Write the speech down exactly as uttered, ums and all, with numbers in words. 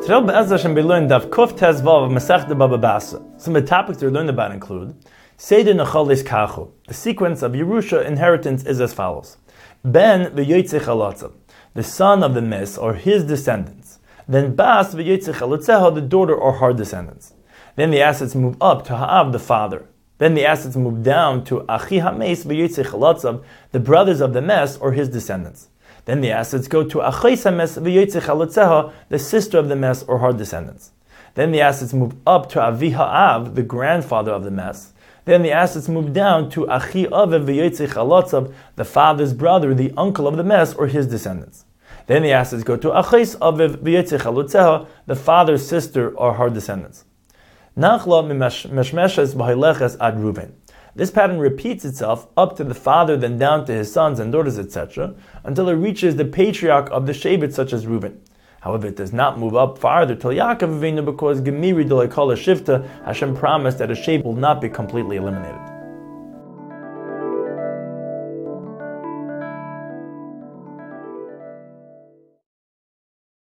Today, Be'ez Hashem, we learned Daf Kuf Tes Vav of Masechta Baba Basra. Some of the topics we learned about include Seder Nechalis Kachu. The sequence of Yerusha inheritance is as follows: Ben v'Yotzei Chalatzav, the son of the Mes or his descendants. Then Bas v'Yotzei Chalatzeha, the daughter or her descendants. Then the assets move up to Ha'av, the father. Then the assets move down to Achi HaMes v'Yotzei Chalatzav, the brothers of the Mes or his descendants. Then the assets go to Achais HaMes v'Yotzei Chalatzeha, the sister of the Mes or her descendants. Then the assets move up to Avi Ha'av, the grandfather of the Mes. Then the assets move down to Achi Aviv v'Yotzei Chalatzav, the father's brother, the uncle of the Mes or his descendants. Then the assets go to Achais Aviv v'Yotzei Chalatzeha, the father's sister or her descendants. Nachla mimeshmeshes b'haileches ad Ruven. This pattern repeats itself up to the father, then down to his sons and daughters, et cetera, until it reaches the patriarch of the Shevet, such as Reuben. However, it does not move up farther till Yaakov Avinu, because Gemiri D'Loi Kol Shivta, Hashem promised that a Shevet will not be completely eliminated.